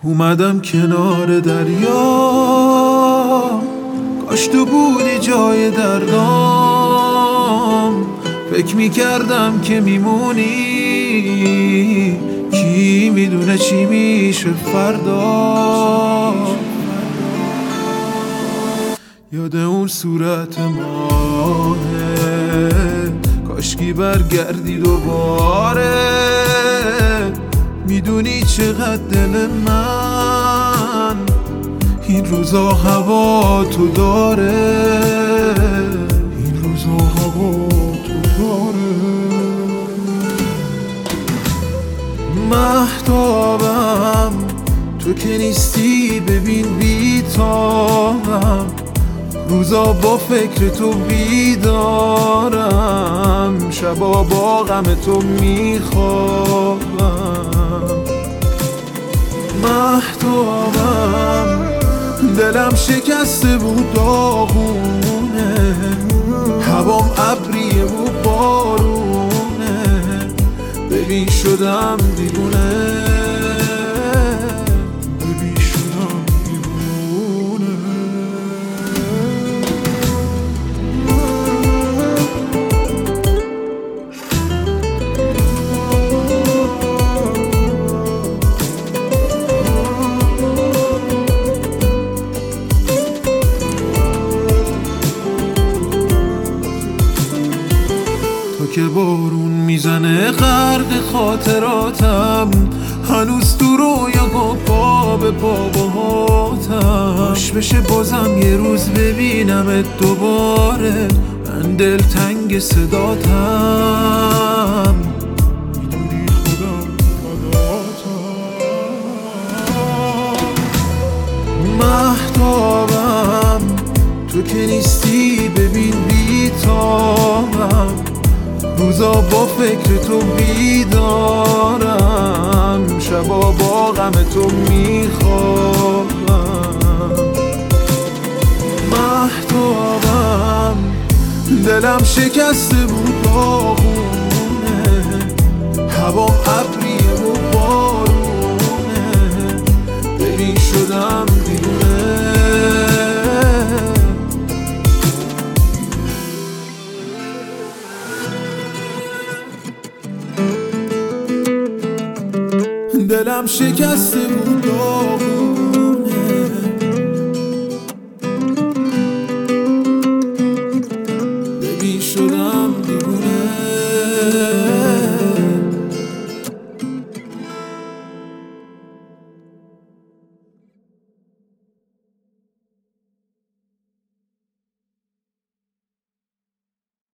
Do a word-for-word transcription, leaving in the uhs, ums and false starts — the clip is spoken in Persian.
اومدم کنار دریا، کاش تو بودی جای دردام. فکر میکردم که میمونی، کی میدونه چی میشه فردا. یاد اون صورت ماهه، کاشکی برگردی دوباره. میدونی چقدر دل من این روزا هوا تو داره، این روزا هوا تو داره. مهتابم تو که نیستی، ببین بیتابم. روزا با فکر تو بیدارم، شبا با غم تو میخوابم. مهتابم دلم شکسته بود داغونه، هوام ابریه و بارونه. ببین شدم دیوونه، ببین شدم دیوونه. تو که بارون میزنه غرق خاطراتم، هنوز تو رویا با پا به پا باهاتم. باش بشه بازم یه روز ببینمت دوباره، من دلتنگ صداتم. میدونی خودم فداتم. مهتابم تو که نیستی، ببین بیتابم. روزا با فکر تو بیدارم، شبا با غم تو میخوابم. مهتابم دلم شکسته بود داغونه، هوام ابریه و بارونه. ببین شدم دیوونه، دلم شکسته بود